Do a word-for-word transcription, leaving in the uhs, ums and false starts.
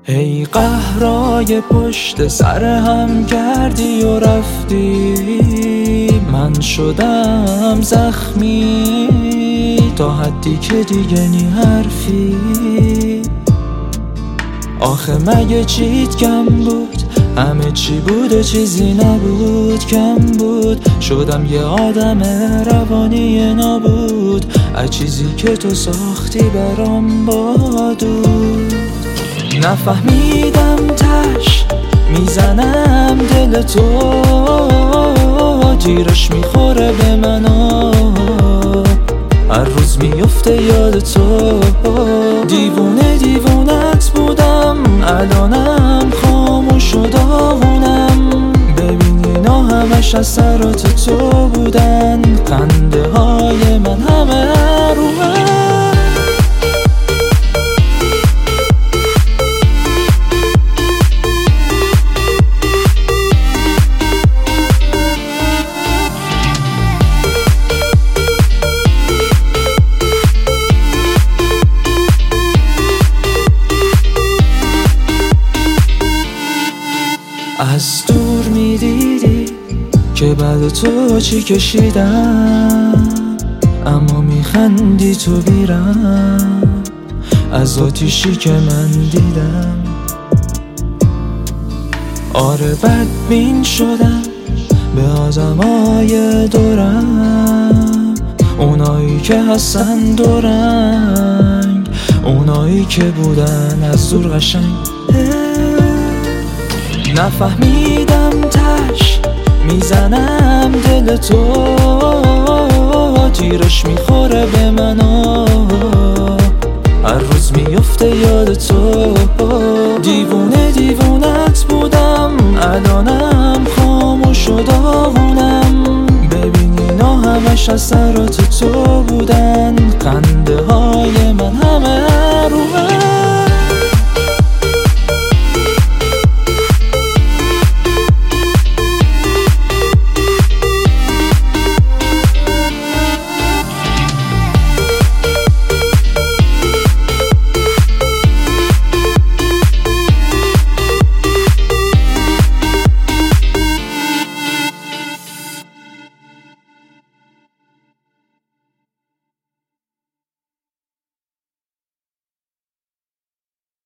هی قهرای پشت سر هم کردی و رفتی، من شدم زخمی تا حدی که دیگه نی حرفی. آخه مگه چیت کم بود؟ همه چی بود و چیزی نبود. کم بود شدم یه آدم روانی نابود، از چیزی که تو ساختی برام بادود. نفهمیدم تش میزنم دل تو، تیرش میخوره به منو، هر روز میفته یاد تو. دیوونه دیوونت بودم، الانم خاموش و داغونم. ببین اینا همش اثرات تو بودن، خنده های من همه روحه. از دور میدیدی که بعد تو چی کشیدم، اما میخندی تو بیرم از آتیشی که من دیدم. آره بدبین شدم به آدمای دورم، اونایی که هستن دورنگ، اونایی که بودن از دور قشنگ. نفهمیدم تش میزنم دل تو، تیرش میخوره به منو، هر روز میفته یاد تو. دیوونه دیوونت بودم، الانم خاموش و داغونم. ببین اینا همش اثرات تو